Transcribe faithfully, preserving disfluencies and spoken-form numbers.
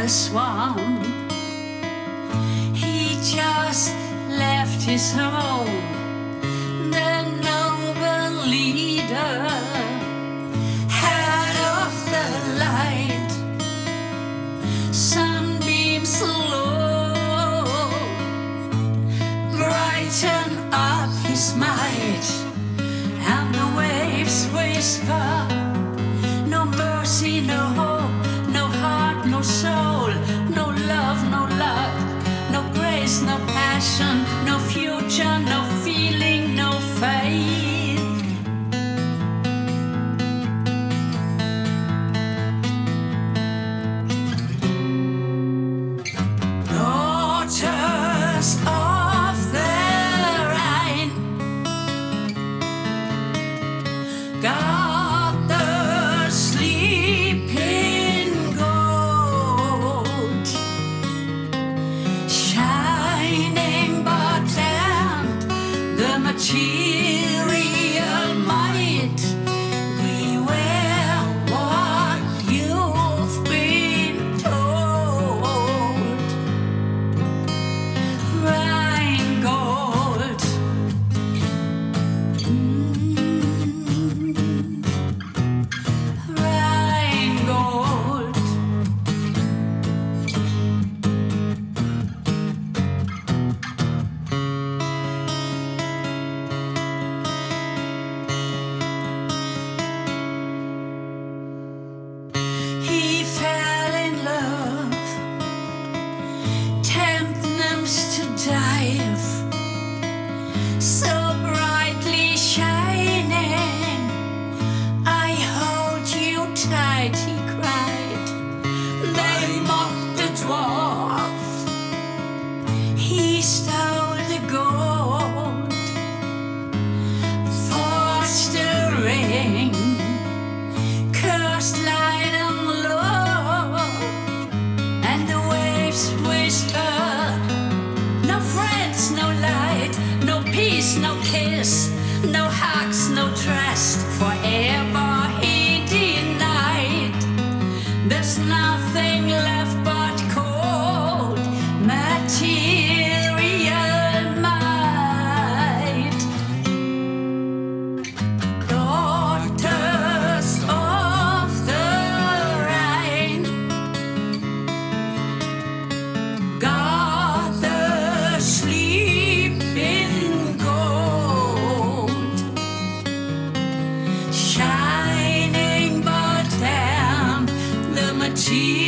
swamp. He just left his home, the noble leader, head of the light, sunbeams low, brighten up his might, and the waves whisper, no mercy, no hope, no heart, no soul, no love, no luck, no grace, no passion, no future, no feeling, no faith. Daughters of the Rhine, God the sleeping gold, shining but damned the material might. Beware what you've been told. Rheingold. Mm. Rheingold. He fell in love, temptings to dive, so brightly shining. I hold you tight, he cried. They mocked the dwarf. He stole the gold, forged the ring, cursed light and low, and the waves whisper, no friends, no light, no peace, no kiss, no hugs, no trust, forever he denied. There's nothing left but cold material might. Daughters of the Rhine, God the sleeping gold, shining but damn the material